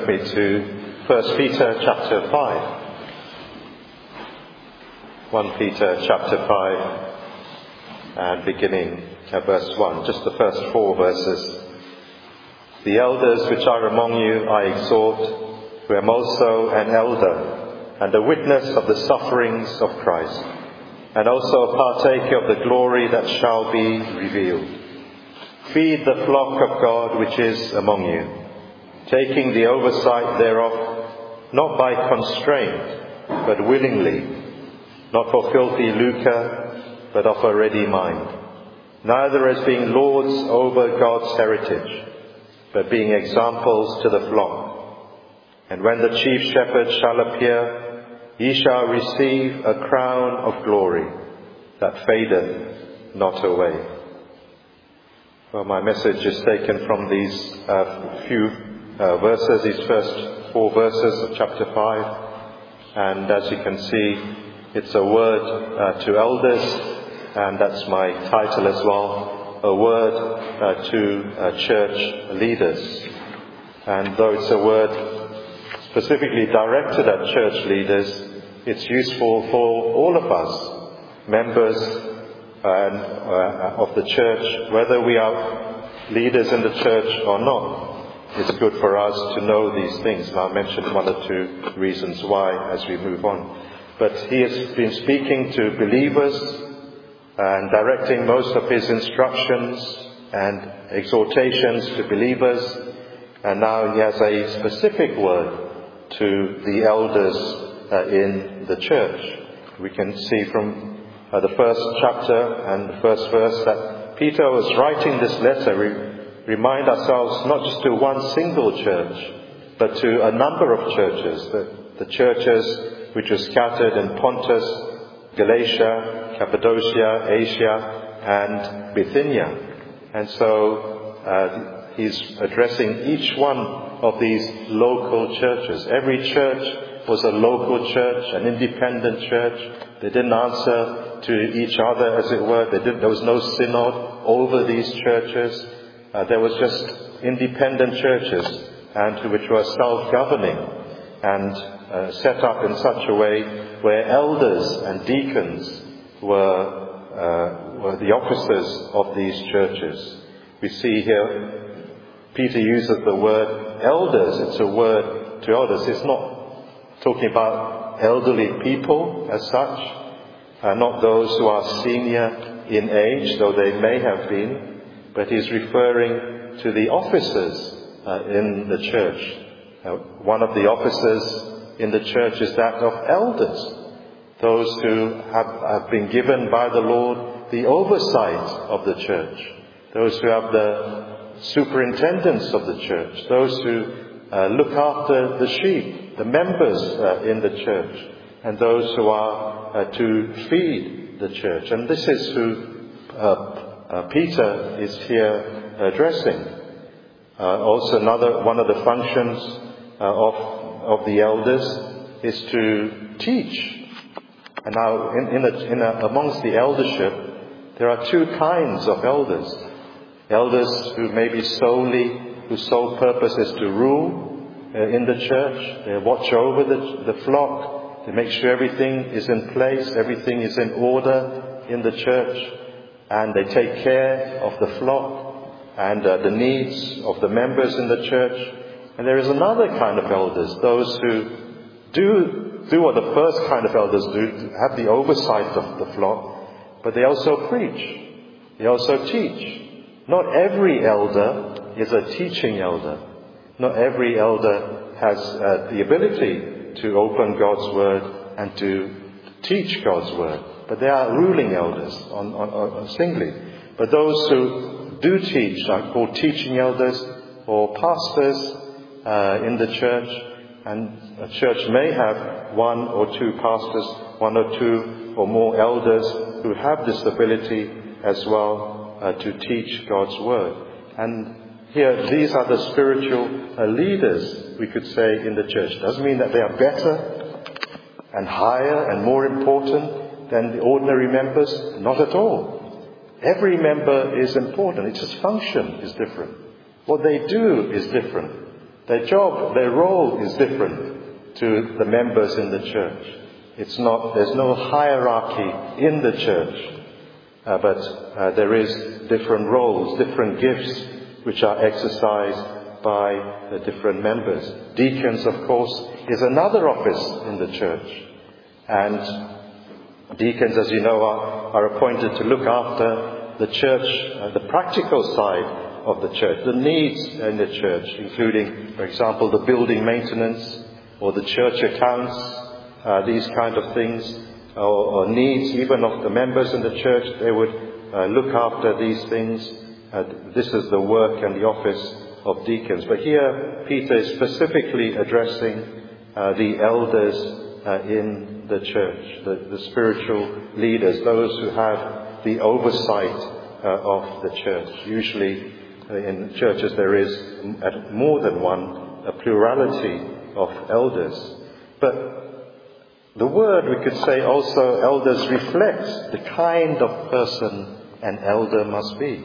with me to 1 Peter chapter 5. 1 Peter chapter 5 and beginning at verse 1, just the first 4 verses. The elders which are among you I exhort, who am also an elder and a witness of the sufferings of Christ, and also a partaker of the glory that shall be revealed. Feed the flock of God which is among you, taking the oversight thereof, not by constraint, but willingly, not for filthy lucre, but of a ready mind, neither as being lords over God's heritage, but being examples to the flock. And when the chief shepherd shall appear, ye shall receive a crown of glory that fadeth not away. Well, my message is taken from these few verses, these first 4 verses of chapter 5. And as you can see, it's a word to elders, and that's my title as well, a word to church leaders. And though it's a word specifically directed at church leaders, it's useful for all of us, members of the church, whether we are leaders in the church or not. It's good for us to know these things, and I'll mention 1 or 2 reasons why as we move on. But he has been speaking to believers and directing most of his instructions and exhortations to believers, and now he has a specific word to the elders in the church. We can see from the first chapter and the first verse that Peter was writing this letter, remind ourselves not just to one single church, but to a number of churches, the churches which were scattered in Pontus, Galatia, Cappadocia, Asia, and Bithynia. And so he's addressing each one of these local churches. Every church was a local church, an independent church. They didn't answer to each other, as it were. There was no synod over these churches. There was just independent churches, and which were self-governing and set up in such a way where elders and deacons were the officers of these churches. We see here Peter uses the word elders. It's a word to elders. It's not talking about elderly people as such, not those who are senior in age, though they may have been, but he's referring to the officers in the church. One of the officers in the church is that of elders, those who have been given by the Lord the oversight of the church, those who have the superintendence of the church, those who look after the sheep, the members in the church, and those who are to feed the church. And this is who Peter is here addressing. Also, one of the functions of the elders is to teach. And now, amongst the eldership, there are 2 kinds of elders. Elders who maybe whose sole purpose is to rule in the church. They watch over the flock. They make sure everything is in place, everything is in order in the church. And they take care of the flock and the needs of the members in the church. And there is another kind of elders, those who do what the first kind of elders do, have the oversight of the flock, but they also preach. They also teach. Not every elder is a teaching elder. Not every elder has the ability to open God's Word and to teach God's Word. But they are ruling elders singly. But those who do teach are called teaching elders or pastors in the church. And a church may have 1 or 2 pastors, 1 or 2 or more elders who have this ability as well to teach God's Word. And here, these are the spiritual leaders, we could say, in the church. Doesn't mean that they are better and higher and more important than the ordinary members. Not at all. Every member is important. It's just function is different. What they do is different. Their job, their role is different to the members in the church. There's no hierarchy in the church, but there is different roles, different gifts which are exercised by the different members. Deacons, of course, is another office in the church. And deacons, as you know, are appointed to look after the church, the practical side of the church, the needs in the church, including, for example, the building maintenance or the church accounts, these kind of things, or needs even of the members in the church. They would look after these things. This is the work and the office of deacons. But here Peter is specifically addressing the elders in the church, the spiritual leaders, those who have the oversight of the church. Usually in churches there is more than one, a plurality of elders. But the word, we could say also, elders, reflects the kind of person an elder must be.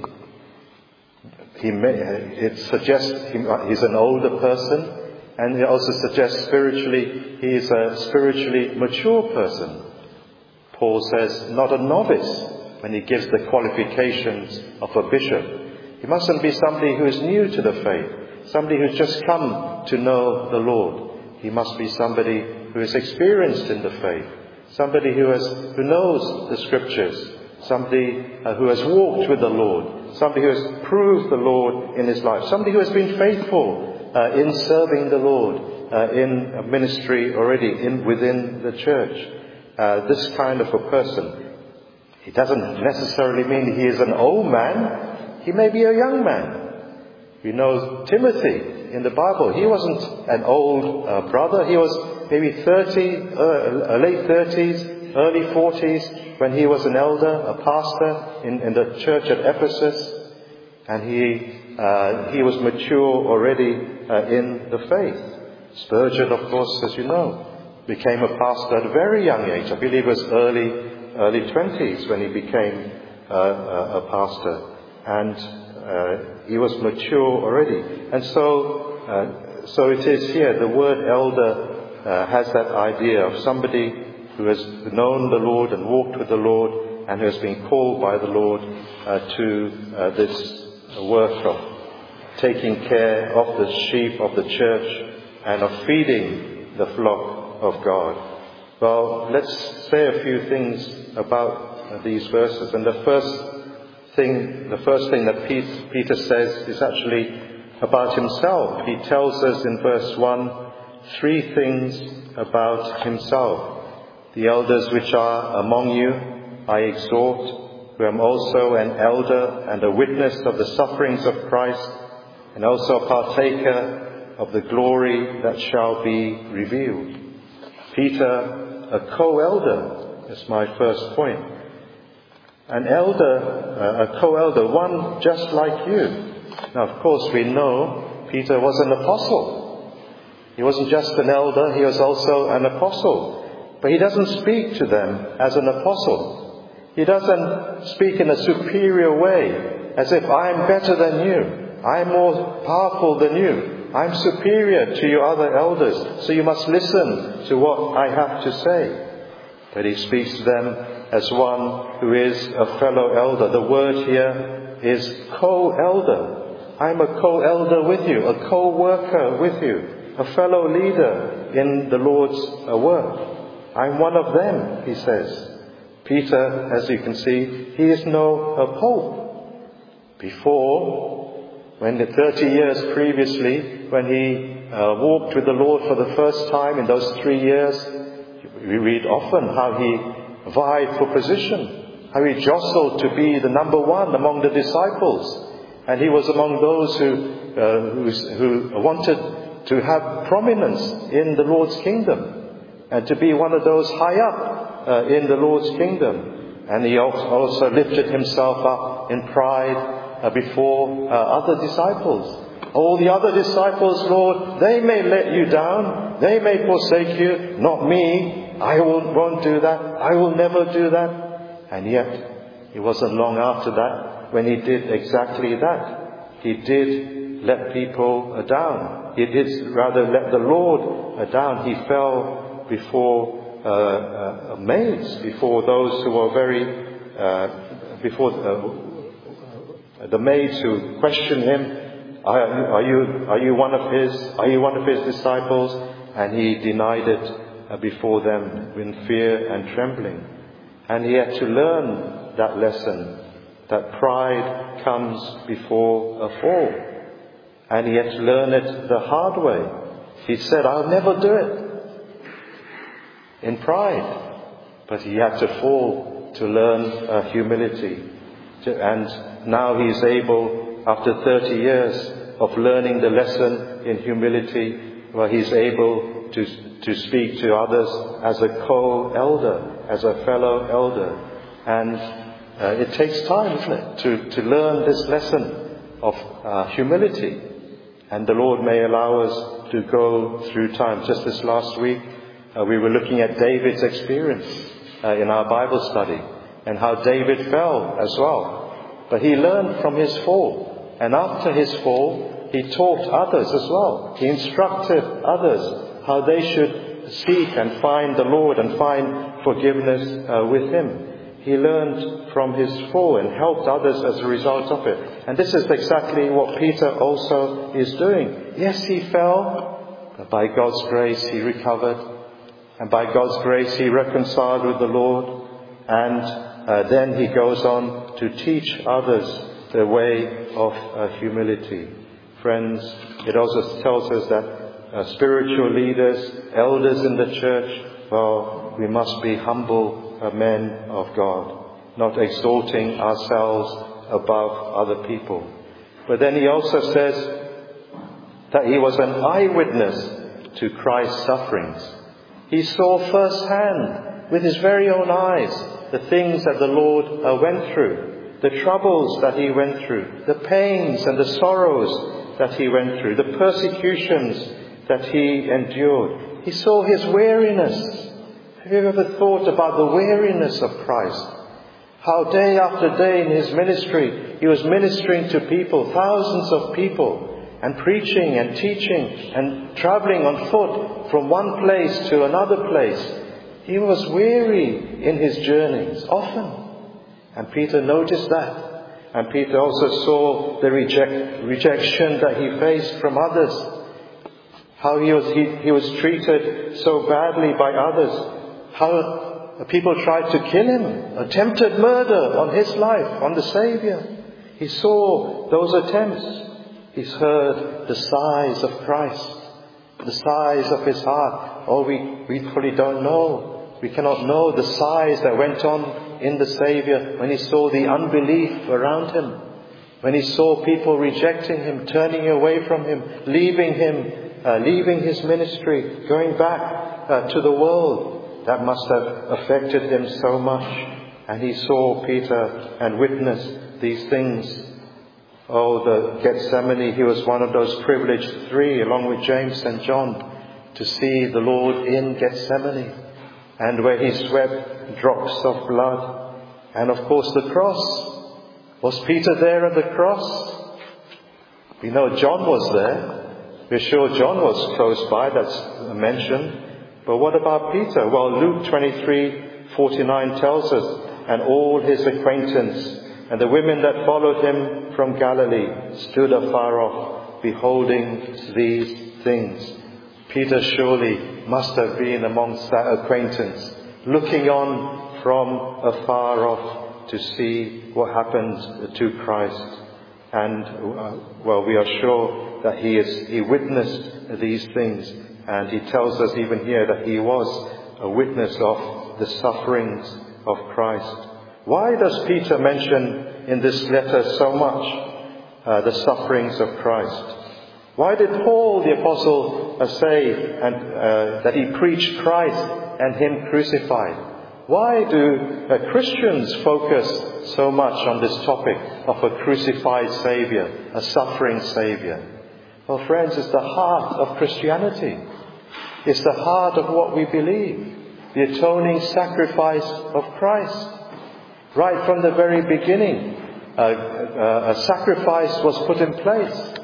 It suggests he's an older person, and it also suggests spiritually he is a spiritually mature person. Paul says not a novice when he gives the qualifications of a bishop. He mustn't be somebody who is new to the faith, somebody who's just come to know the Lord. He must be somebody who is experienced in the faith, somebody who knows the Scriptures, somebody who has walked with the Lord, somebody who has proved the Lord in his life, somebody who has been faithful in serving the Lord in ministry already within the church. This kind of a person, it doesn't necessarily mean he is an old man. He may be a young man. We know Timothy in the Bible. He wasn't an old brother. He was maybe 30, late 30s, early 40s when he was an elder, a pastor in the church at Ephesus. And he was mature already in the faith. Spurgeon, of course, as you know, became a pastor at a very young age. I believe it was early 20s when he became a pastor. And he was mature already. And so it is here, the word elder has that idea of somebody who has known the Lord and walked with the Lord and who has been called by the Lord to this work of taking care of the sheep of the church and of feeding the flock of God. Well, let's say a few things about these verses. And the first thing that Peter says is actually about himself. He tells us in verse 1 3 things about himself. The elders which are among you I exhort, who am also an elder and a witness of the sufferings of Christ, and also a partaker of the glory that shall be revealed. Peter, a co-elder, is my first point. An elder, a co-elder, one just like you. Now, of course, we know Peter was an apostle. He wasn't just an elder, he was also an apostle. But he doesn't speak to them as an apostle. He doesn't speak in a superior way, as if I'm better than you, I'm more powerful than you, I'm superior to your other elders, so you must listen to what I have to say. But he speaks to them as one who is a fellow elder. The word here is co-elder. I'm a co-elder with you, a co-worker with you, a fellow leader in the Lord's work. I'm one of them, he says. Peter, as you can see, he is no pope. Before, when 30 years previously, when he walked with the Lord for the first time in those 3 years, we read often how he vied for position, how he jostled to be the number one among the disciples. And he was among those who wanted to have prominence in the Lord's kingdom and to be one of those high up in the Lord's kingdom. And he also lifted himself up in pride before other disciples. All the other disciples, Lord, they may let you down, they may forsake you, not me. I won't do that. I will never do that. And yet, it wasn't long after that when he did exactly that. He did let people down. He did rather let the Lord down. He fell before maids, before those who were before the maids who questioned him. Are you one of his disciples? And he denied it before them in fear and trembling. And he had to learn that lesson, that pride comes before a fall. And he had to learn it the hard way. He said, I'll never do it, in pride. But he had to fall to learn humility. And now he's able, after 30 years of learning the lesson in humility, well, he's able to speak to others as a co-elder, as a fellow elder. And it takes time, isn't it, to learn this lesson of humility. And the Lord may allow us to go through time. Just this last week, we were looking at David's experience in our Bible study, and how David fell as well. But he learned from his fall. And after his fall, he taught others as well. He instructed others how they should seek and find the Lord and find forgiveness with him. He learned from his fall and helped others as a result of it. And this is exactly what Peter also is doing. Yes, he fell, but by God's grace he recovered. And by God's grace he reconciled with the Lord. And then he goes on to teach others the way of humility. Friends, it also tells us that spiritual leaders, elders in the church, well, we must be humble men of God, not exalting ourselves above other people. But then he also says that he was an eyewitness to Christ's sufferings. He saw firsthand, with his very own eyes, the things that the Lord went through, the troubles that he went through, the pains and the sorrows that he went through, the persecutions that he endured. He saw his weariness. Have you ever thought about the weariness of Christ? How day after day in his ministry, he was ministering to people, thousands of people, and preaching and teaching and traveling on foot from one place to another place. He was weary in his journeys, often. And Peter noticed that. And Peter also saw the rejection that he faced from others. How he was treated so badly by others. How people tried to kill him, attempted murder on his life, on the Saviour. He saw those attempts. He's heard the sighs of Christ, the sighs of his heart. Oh, we probably don't know. We cannot know the sighs that went on in the Saviour when he saw the unbelief around him, when he saw people rejecting him, turning away from him, leaving his ministry, going back to the world. That must have affected him so much. And he saw Peter and witnessed these things. Oh, the Gethsemane, he was one of those privileged three, along with James and John, to see the Lord in Gethsemane, and where he sweat drops of blood. And of course the cross. Was Peter there at the cross? We know John was there. We're sure John was close by, that's mentioned. But what about Peter? Well, Luke 23:49 tells us, and all his acquaintance and the women that followed him from Galilee stood afar off, beholding these things. Peter surely must have been amongst that acquaintance, looking on from afar off to see what happened to Christ. And, we are sure that he witnessed these things. And he tells us even here that he was a witness of the sufferings of Christ. Why does Peter mention in this letter so much the sufferings of Christ? Why did Paul the Apostle say that he preached Christ and Him crucified? Why do Christians focus so much on this topic of a crucified Saviour, a suffering Saviour? Well, friends, it's the heart of Christianity. It's the heart of what we believe. The atoning sacrifice of Christ. Right from the very beginning, a sacrifice was put in place.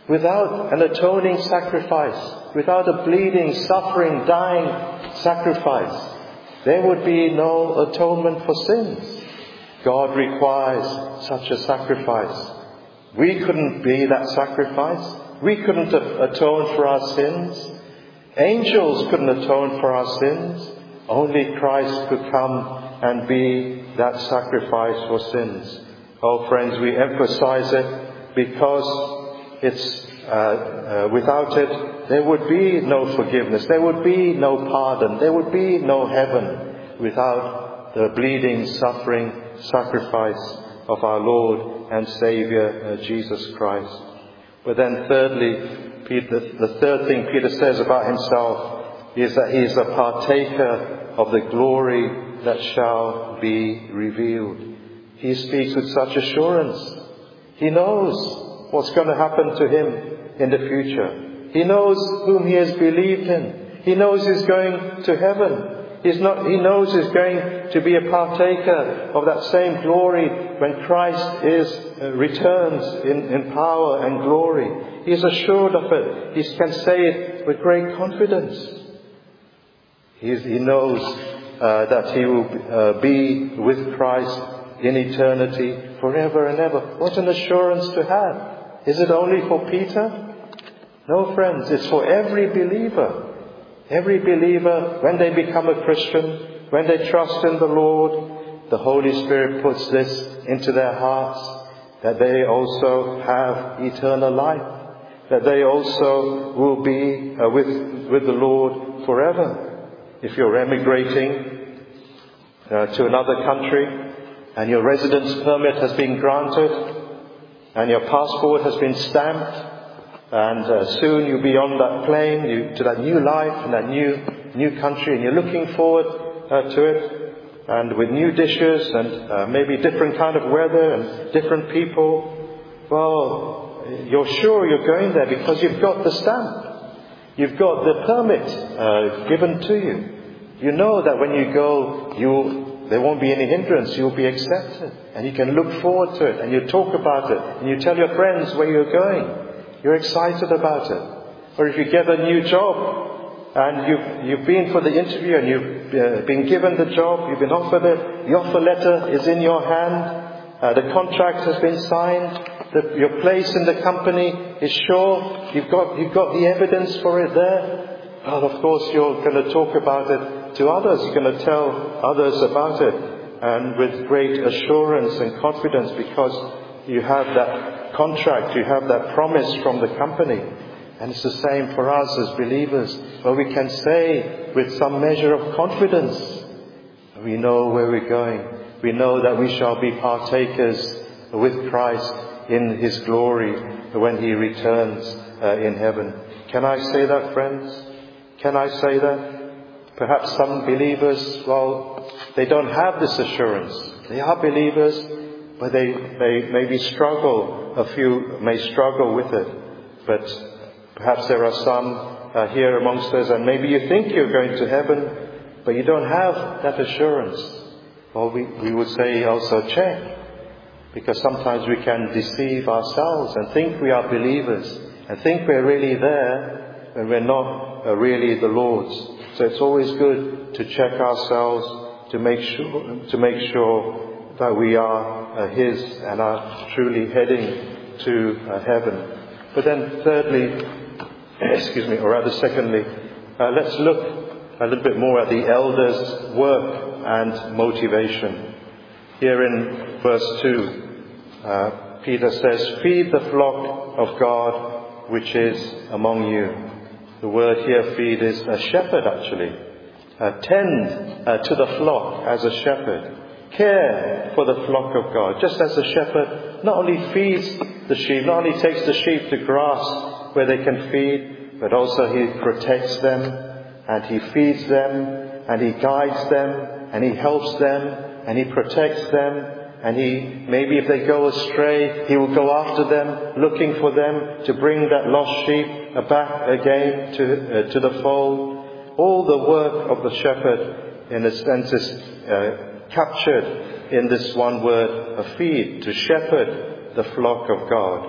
without an atoning sacrifice, without a bleeding, suffering, dying sacrifice, there would be no atonement for sins. God requires such a sacrifice. We couldn't be that sacrifice. We couldn't atone for our sins. Angels couldn't atone for our sins. Only Christ could come and be that sacrifice for sins. Oh friends, we emphasize it because it's without it there would be no forgiveness, there would be no pardon, there would be no heaven without the bleeding, suffering sacrifice of our Lord and Saviour Jesus Christ. But then thirdly, the third thing Peter says about himself is that he is a partaker of the glory that shall be revealed. He speaks with such assurance. He knows what's going to happen to him in the future. He knows whom he has believed in. He knows he's going to heaven. He knows he's going to be a partaker of that same glory when Christ returns in power and glory. He is assured of it. He can say it with great confidence. He knows that he will be with Christ in eternity forever and ever. What an assurance to have. Is it only for Peter? No, friends, it's for every believer. Every believer, when they become a Christian, when they trust in the Lord, the Holy Spirit puts this into their hearts, that they also have eternal life, that they also will be with the Lord forever. If you're emigrating to another country, and your residence permit has been granted, and your passport has been stamped, and soon you'll be on that plane to that new life and that new country, and you're looking forward to it, and with new dishes and maybe different kind of weather and different people. Well, you're sure you're going there because you've got the stamp, you've got the permit given to you. You know that when you go, there won't be any hindrance. You'll be accepted, and you can look forward to it, and you talk about it, and you tell your friends where you're going. You're excited about it. Or if you get a new job, and you've been for the interview, and you've been given the job, you've been offered it, the offer letter is in your hand, the contract has been signed, your place in the company is sure, you've got the evidence for it there. Well, of course, you're going to talk about it to others. You're going to tell others about it, and with great assurance and confidence, because you have that contract, you have that promise from the company. And it's the same for us as believers, where we can say with some measure of confidence, we know where we're going. We know that we shall be partakers with Christ in His glory when He returns in heaven. Can I say that, friends? Can I say that? Perhaps some believers, they don't have this assurance. They are believers, but they maybe struggle. A few may struggle with it. But perhaps there are some here amongst us, and maybe you think you're going to heaven, but you don't have that assurance. Well, we would say also check, because sometimes we can deceive ourselves and think we are believers and think we're really there when we're not really the Lord's. So it's always good to check ourselves to make sure that we are His and are truly heading to heaven. But then thirdly, secondly, let's look a little bit more at the elders' work and motivation. Here in verse 2, Peter says, "Feed the flock of God which is among you." The word here, feed, is a shepherd actually. Tend to the flock as a shepherd. Care for the flock of God. Just as the shepherd not only feeds the sheep, not only takes the sheep to grass where they can feed, but also He protects them, and He feeds them, and He guides them, and He helps them, and He protects them, and maybe if they go astray, He will go after them, looking for them to bring that lost sheep back again to the fold. All the work of the shepherd, in a sense, is captured in this one word, feed, to shepherd the flock of God.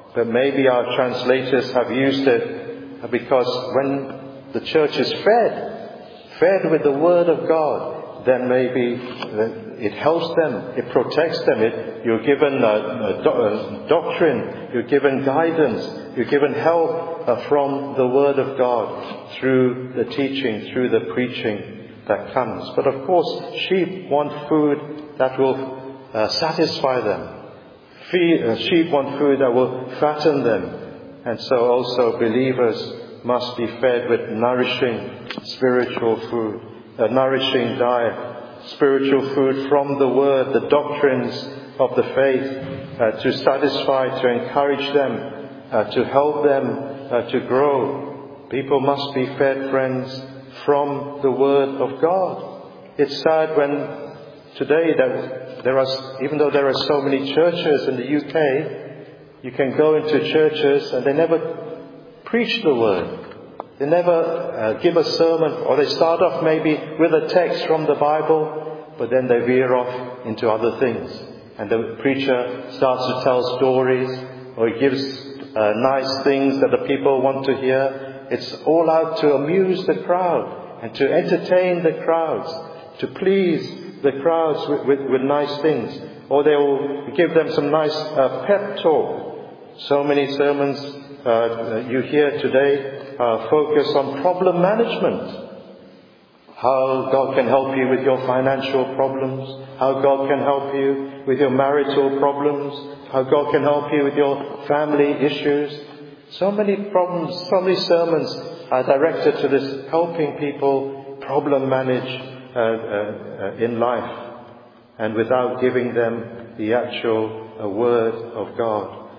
But maybe our translators have used it because when the church is fed with the Word of God, then maybe it helps them, it protects them. You're given doctrine, you're given guidance, you're given help from the Word of God through the teaching, through the preaching that comes. But of course, sheep want food that will satisfy them. Sheep want food that will fatten them. And so also believers must be fed with nourishing spiritual food, a nourishing diet, spiritual food from the Word, the doctrines of the faith, to satisfy, to encourage them, to help them to grow. People must be fed, friends, from the Word of God. It's sad when today even though there are so many churches in the UK, you can go into churches and they never preach the Word. They never give a sermon, or they start off maybe with a text from the Bible, but then they veer off into other things. And the preacher starts to tell stories, or he gives nice things that the people want to hear. It's all out to amuse the crowd and to entertain the crowds, to please the crowds with nice things. Or they will give them some nice pep talk. So many sermons you hear today focus on problem management. How God can help you with your financial problems. How God can help you with your marital problems. How God can help you with your family issues. So many problems, so many sermons are directed to this, helping people problem manage in life, and without giving them the actual Word of God.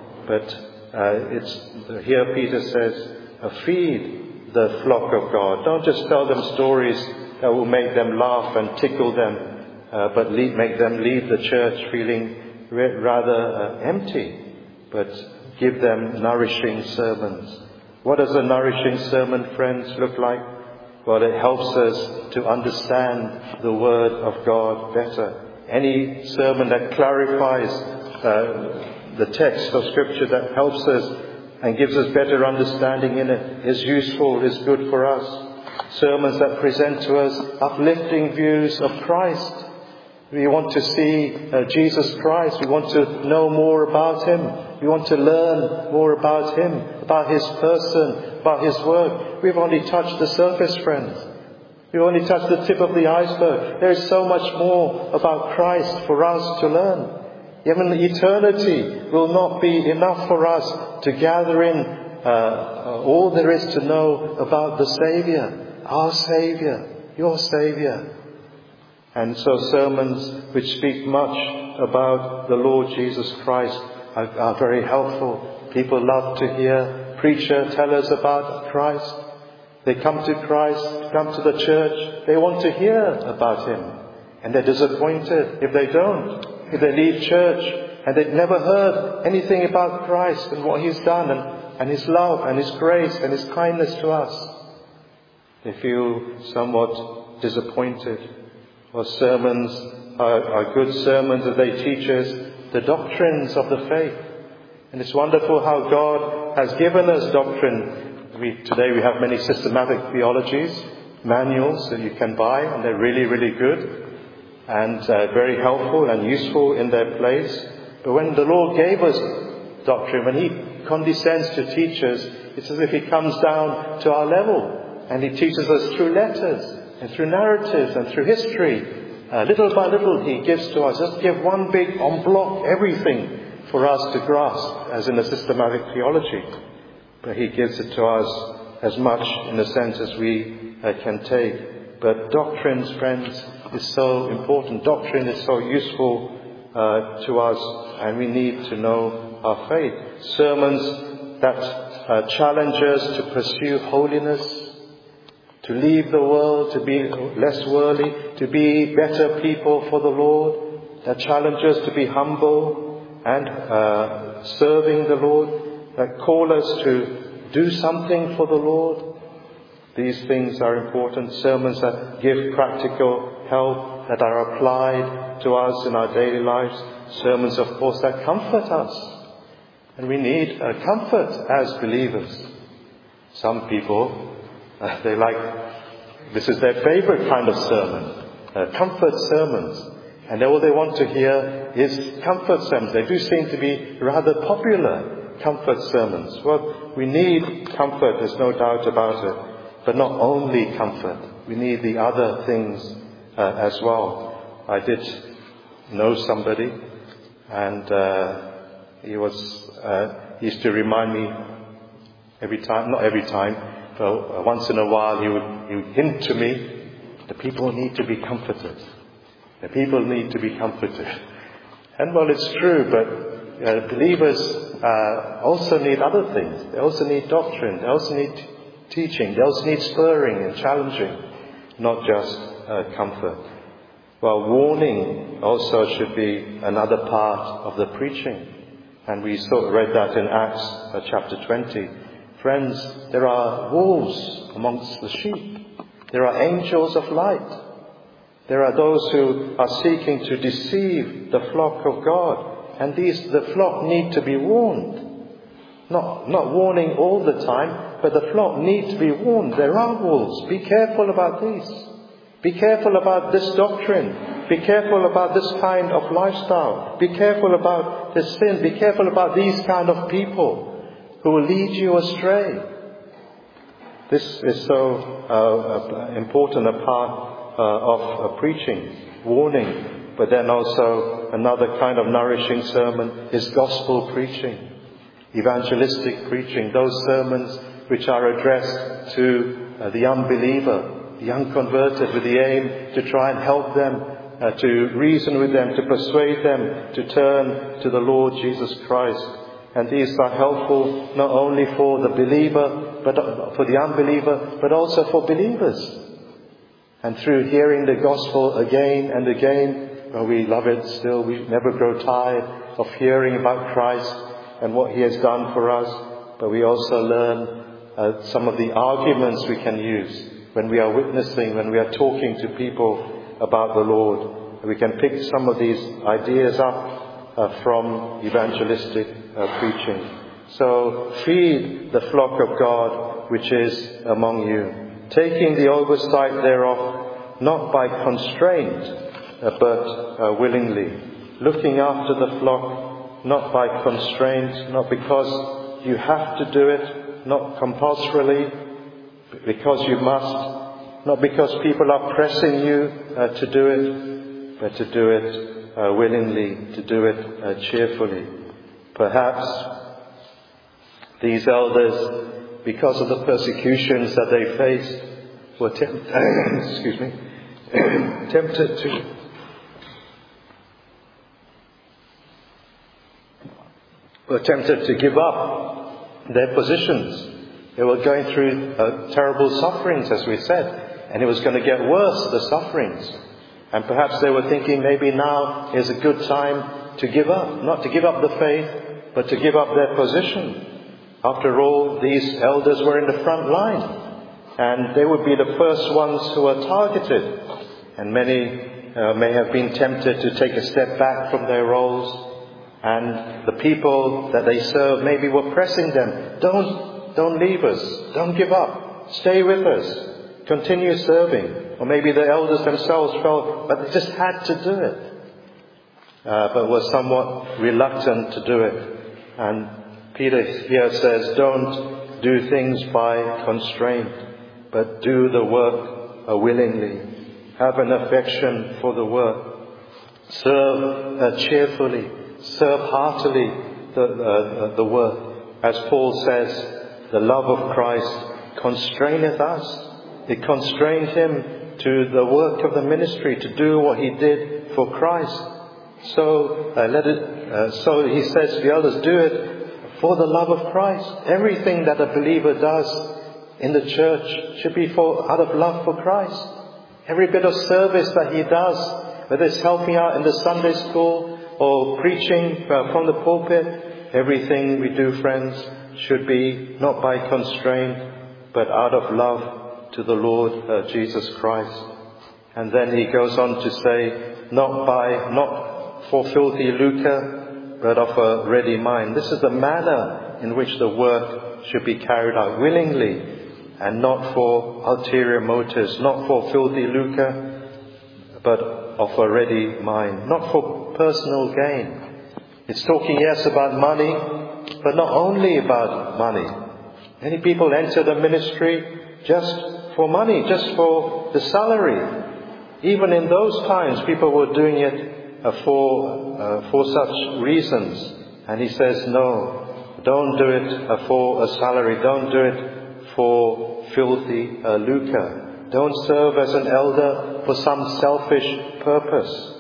But here Peter says, feed the flock of God. Don't just tell them stories that will make them laugh and tickle them, but make them leave the church feeling rather empty. But give them nourishing sermons. What does a nourishing sermon, friends, look like? Well, it helps us to understand the Word of God better. Any sermon that clarifies the text of Scripture, that helps us and gives us better understanding in it, is useful, is good for us. Sermons that present to us uplifting views of Christ. We want to see Jesus Christ. We want to know more about Him. We want to learn more about Him, about His person, about His work. We've only touched the surface, friends. We've only touched the tip of the iceberg. There is so much more about Christ for us to learn. Even eternity will not be enough for us to gather in all there is to know about the Saviour, our Saviour, your Saviour. And so sermons which speak much about the Lord Jesus Christ are very helpful. People love to hear preacher tell us about Christ. They come to Christ, come to the church. They want to hear about Him. And they're disappointed if they don't. If they leave church and they've never heard anything about Christ and what He's done and His love and His grace and His kindness to us. They feel somewhat disappointed. Or sermons are good sermons that they teach us the doctrines of the faith. And it's wonderful how God has given us doctrine. Today we have many systematic theologies, manuals that you can buy, and they're really, really good and very helpful and useful in their place. But when the Lord gave us doctrine, when He condescends to teach us, it's as if He comes down to our level and He teaches us through letters and through narratives and through history. Little by little He gives to us. Just give one big en bloc everything for us to grasp, as in a systematic theology. But He gives it to us as much, in a sense, as we can take. But doctrines, friends, is so important. Doctrine is so useful to us, and we need to know our faith. Sermons that challenge us to pursue holiness, to leave the world, to be less worldly, to be better people for the Lord, that challenge us to be humble and serving the Lord, that call us to do something for the Lord. These things are important. Sermons that give practical help, that are applied to us in our daily lives. Sermons, of course, that comfort us. And we need comfort as believers. Some people, this is their favorite kind of sermon, comfort sermons. And all they want to hear is comfort sermons. They do seem to be rather popular, comfort sermons. Well, we need comfort, there's no doubt about it. But not only comfort. We need the other things as well. I did know somebody, and he used to remind me not every time, but once in a while he would hint to me, the people need to be comforted. The people need to be comforted. And well, it's true, but believers also need other things. They also need doctrine. They also need teaching. They also need spurring and challenging, not just comfort. Well, warning also should be another part of the preaching. And we read that in Acts chapter 20. Friends, there are wolves amongst the sheep. There are angels of light. There are those who are seeking to deceive the flock of God. And the flock need to be warned. Not warning all the time, but the flock need to be warned. There are wolves. Be careful about these. Be careful about this doctrine. Be careful about this kind of lifestyle. Be careful about this sin. Be careful about these kind of people who will lead you astray. This is so important a part of preaching, warning. But then also another kind of nourishing sermon is gospel preaching, evangelistic preaching, those sermons which are addressed to the unbeliever, the unconverted, with the aim to try and help them, to reason with them, to persuade them to turn to the Lord Jesus Christ. And these are helpful not only for the believer, but for the unbeliever, but also for believers. And through hearing the gospel again and again, well, we love it still. We never grow tired of hearing about Christ and what He has done for us. But we also learn some of the arguments we can use when we are witnessing, when we are talking to people about the Lord. We can pick some of these ideas up from evangelistic preaching. So feed the flock of God which is among you, taking the oversight thereof, not by constraint, but willingly, looking after the flock, not by constraint, not because you have to do it, not compulsorily, because you must, not because people are pressing you to do it, but to do it willingly, to do it cheerfully. Perhaps these elders, because of the persecutions that they faced, were tempted to give up their positions. They were going through terrible sufferings, as we said, and it was going to get worse, the sufferings. And perhaps they were thinking maybe now is a good time to give up, not to give up the faith, but to give up their position. After all, these elders were in the front line, and they would be the first ones who were targeted. And many may have been tempted to take a step back from their roles, and the people that they served maybe were pressing them. Don't leave us. Don't give up. Stay with us. Continue serving. Or maybe the elders themselves felt that they just had to do it, but were somewhat reluctant to do it. And Peter here says, don't do things by constraint, but do the work willingly. Have an affection for the work. Serve cheerfully. Serve heartily the work. As Paul says, the love of Christ constraineth us. It constrained him to the work of the ministry, to do what he did for Christ. So so he says to the elders, do it for the love of Christ. Everything that a believer does in the church should be out of love for Christ. Every bit of service that he does, whether it's helping out in the Sunday school or preaching from the pulpit, everything we do, friends, should be not by constraint, but out of love to the Lord Jesus Christ. And then he goes on to say, not for filthy lucre, but of a ready mind. This is the manner in which the work should be carried out, willingly, and not for ulterior motives, not for filthy lucre, but of a ready mind, not for personal gain. It's talking, yes, about money, but not only about money. Many people enter the ministry just for money, just for the salary. Even in those times, people were doing it for such reasons. And he says, no, don't do it for a salary. Don't do it for filthy lucre. Don't serve as an elder for some selfish purpose.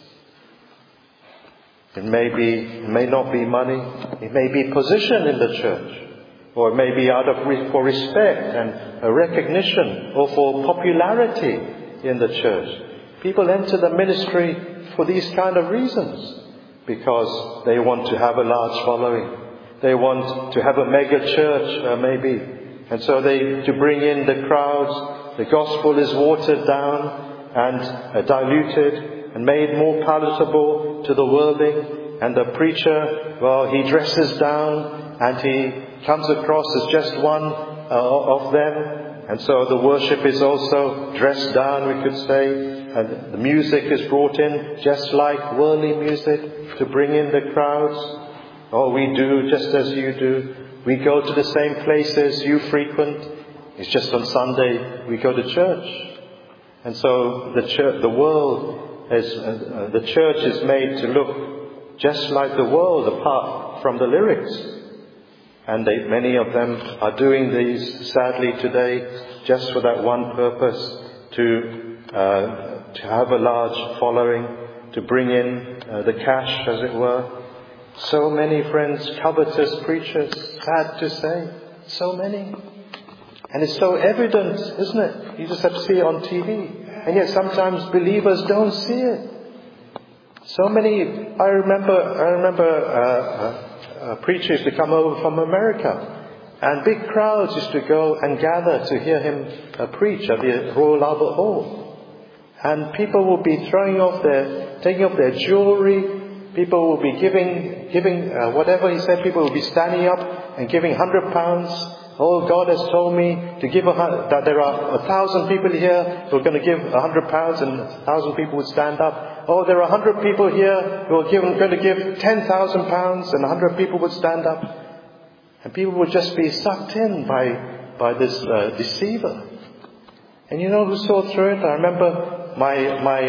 It may not be money. It may be position in the church. Or it may be for respect and a recognition, or for popularity in the church. People enter the ministry for these kind of reasons, because they want to have a large following. They want to have a mega church, maybe. And so to bring in the crowds, the gospel is watered down and diluted and made more palatable to the worldling. And the preacher, well, he dresses down and he comes across as just one of them. And so the worship is also dressed down, we could say. And the music is brought in just like worldly music to bring in the crowds. Oh, we do just as you do. We go to the same places you frequent. It's just on Sunday we go to church. And so the church is made to look just like the world, apart from the lyrics. And many of them are doing these, sadly, today, just for that one purpose, to have a large following, to bring in the cash, as it were. So many, friends, covetous preachers, sad to say, so many. And it's so evident, isn't it? You just have to see it on TV. And yet sometimes believers don't see it. So many, I remember preachers to come over from America, and big crowds used to go and gather to hear him preach at the Royal Albert Hall. And people will be taking off their jewelry. People will be giving whatever he said. People will be standing up and giving £100. Oh, God has told me to give that there are 1,000 people here who are going to give £100, and 1,000 people would stand up. Oh, there are 100 people here who are going to give £10,000, and 100 people would stand up. And people would just be sucked in by this deceiver. And you know who saw through it? I remember my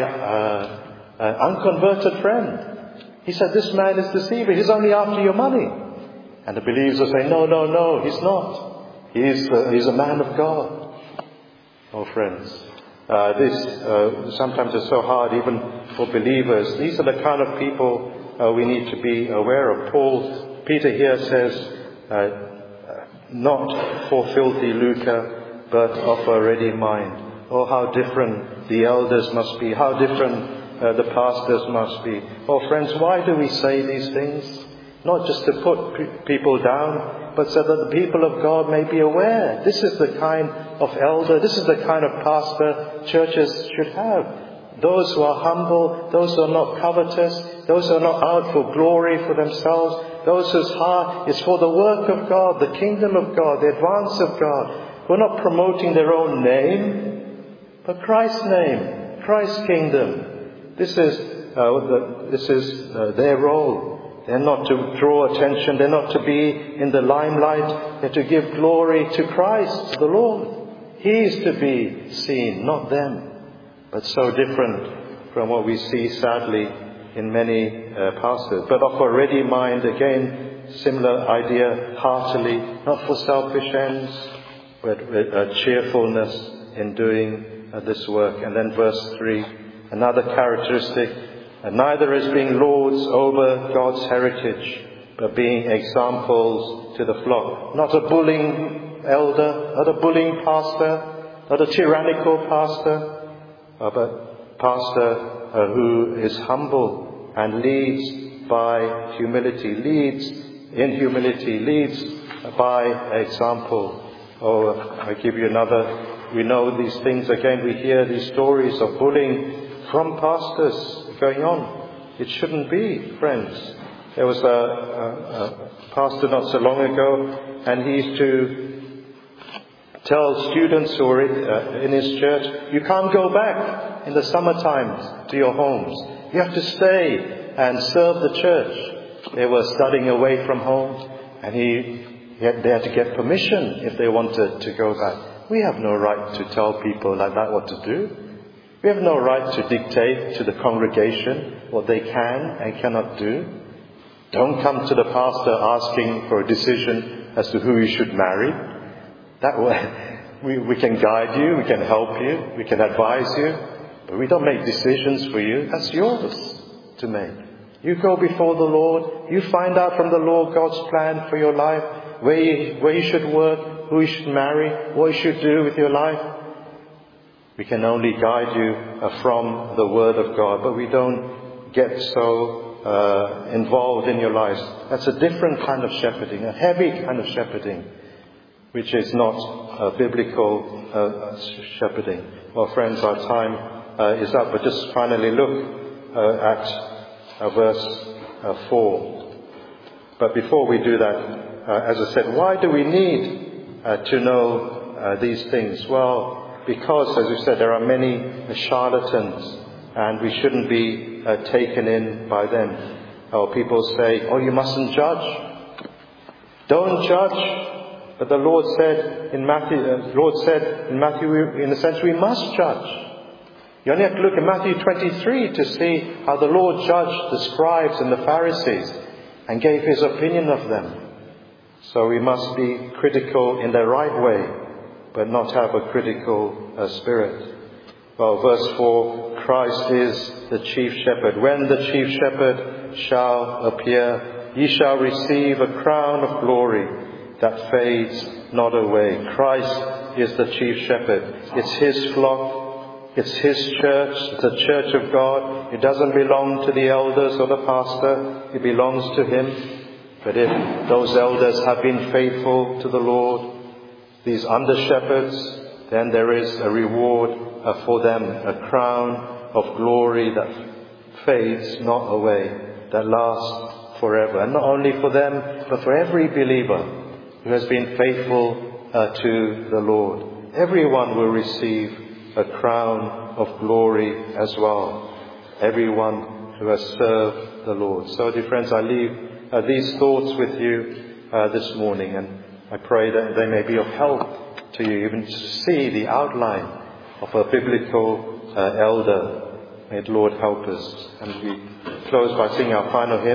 unconverted friend. He said, this man is deceiver. He's only after your money. And the believers will say, no, he's not. He's a man of God. Oh, friends, this sometimes is so hard even for believers. These are the kind of people we need to be aware of. Peter here says, not for filthy lucre, but of a ready mind. Oh, how different the elders must be. How different the pastors must be. Oh, friends, why do we say these things? Not just to put people down, but so that the people of God may be aware. This is the kind of elder, this is the kind of pastor churches should have. Those who are humble, those who are not covetous, those who are not out for glory for themselves, those whose heart is for the work of God, the kingdom of God, the advance of God, who are not promoting their own name, but Christ's name, Christ's kingdom. This is their role. They're not to draw attention. They're not to be in the limelight. They're to give glory to Christ, to the Lord. He is to be seen, not them. But so different from what we see, sadly, in many pastors. But of a ready mind, again, similar idea, heartily, not for selfish ends, but with cheerfulness in doing this work. And then verse 3, another characteristic, neither as being lords over God's heritage, but being examples to the flock. Not a bullying elder, not a bullying pastor, not a tyrannical pastor, but pastor who is humble and leads by humility, leads in humility, leads by example. Oh, I give you another. We know these things again. We hear these stories of bullying from pastors going on. It shouldn't be, friends. There was a pastor not so long ago, and he used to tell students who were in his church, you can't go back in the summertime to your homes. You have to stay and serve the church. They were studying away from home, and they had to get permission if they wanted to go back. We have no right to tell people like that what to do. We have no right to dictate to the congregation what they can and cannot do. Don't come to the pastor asking for a decision as to who you should marry. That way, we can guide you, we can help you, we can advise you, but we don't make decisions for you. That's yours to make. You go before the Lord, you find out from the Lord God's plan for your life, where you should work, who you should marry, what you should do with your life. We can only guide you from the Word of God, but we don't get so involved in your lives. That's a different kind of shepherding, a heavy kind of shepherding, which is not biblical shepherding. Well, friends, our time is up, but just finally look at verse 4. But before we do that, as I said, why do we need to know these things? Well, because, as we said, there are many charlatans, and we shouldn't be taken in by them. Or people say, oh, you mustn't judge. Don't judge. But the Lord said in Matthew, in a sense, we must judge. You only have to look at Matthew 23 to see how the Lord judged the scribes and the Pharisees and gave his opinion of them. So we must be critical in the right way, but not have a critical spirit. Well, verse 4, Christ is the chief shepherd. When the chief shepherd shall appear, ye shall receive a crown of glory that fades not away. Christ is the chief shepherd. It's his flock. It's his church. It's the church of God. It doesn't belong to the elders or the pastor. It belongs to him. But if those elders have been faithful to the Lord, these under-shepherds, then there is a reward for them, a crown of glory that fades not away, that lasts forever. And not only for them, but for every believer who has been faithful to the Lord. Everyone will receive a crown of glory as well. Everyone who has served the Lord. So, dear friends, I leave these thoughts with you this morning, and I pray that they may be of help to you, even to see the outline of a biblical elder. May the Lord help us. And we close by singing our final hymn.